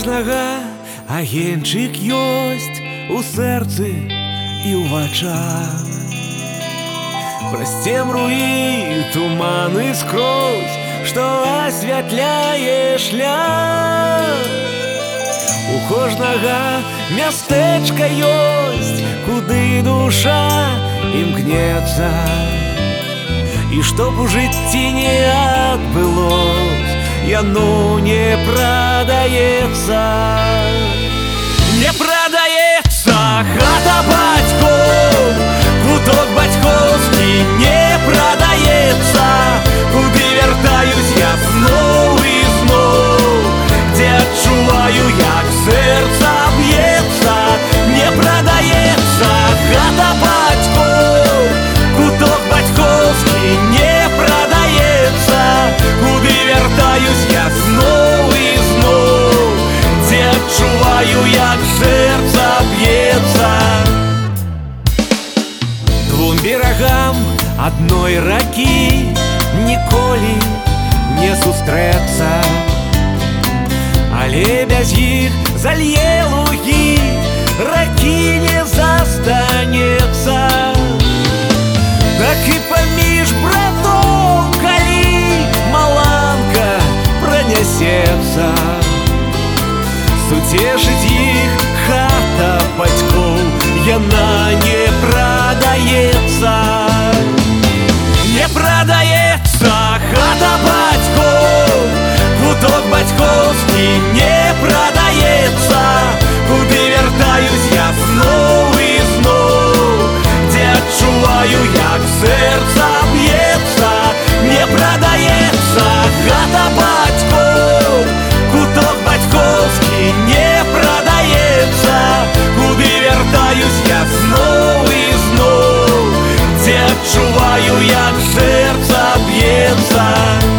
кожнага агеньчык ёсць у сэрцы і ў вачах. Праз цемру і туманы скрозь, што асвятляе шлях. У кожнага мястэчка ёсць, куды душа імкнецца. І чтоб у жыцці не адбылось, яно не прадаецца. Не прадаецца хата бацькоў, куток бацькоўскі не прадаецца, куды вяртаюсь я зноў і зноў, дзе адчуваю, як сэрца б'ецца. Не прадаецца хата бацькоў, куток бацькоўскі не прадаецца, куды вяртаюсь я зноў і зноў, дзе адчуваю, як сэрца б'ецца. Двум берагам адной ракі ніколі не сустрэцца, але без іх залье лугі, ракі не застанецца. Так і паміж братоў, калі маланка пранясецца, суцешыць іх хата бацькоў, яна не прадаецца. Не прадаецца хата бацькоў, куток бацькоўскі не прадаецца, куды вяртаюсь я зноў і зноў, дзе адчуваю, як сэрца б'ецца. Не прадаецца хата бацькоў, куток бацькоўскі не прадаецца, куды вяртаюсь я зноў і зноў, дзе адчуваю, як сэрца б'ецца.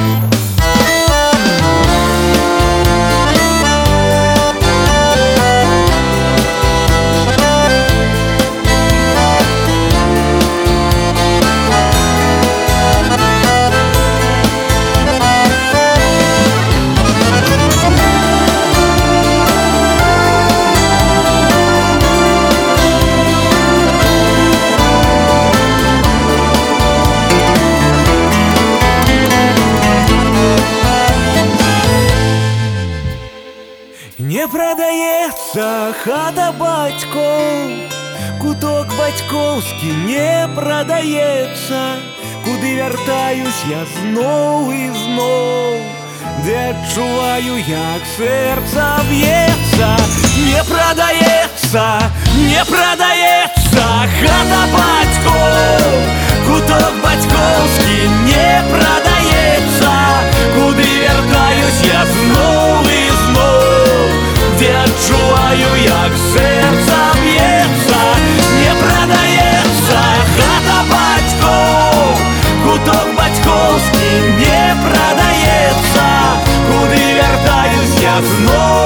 Не прадаецца хата бацькоў, куток бацькоўскі не прадаецца, куды вяртаюсь я зноў і зноў, дзе адчуваю, як сэрца б'ецца. Не прадаецца, не прадаецца хата бацькоў, куток бацькоўскі не прадаецца, куды вяртаюсь я зноў і зноў, дзе адчуваю, як сэрца б'ецца. Не прадаецца хата бацькоў, куток бацькоўскі не прадаецца, куды вяртаюсь я зноў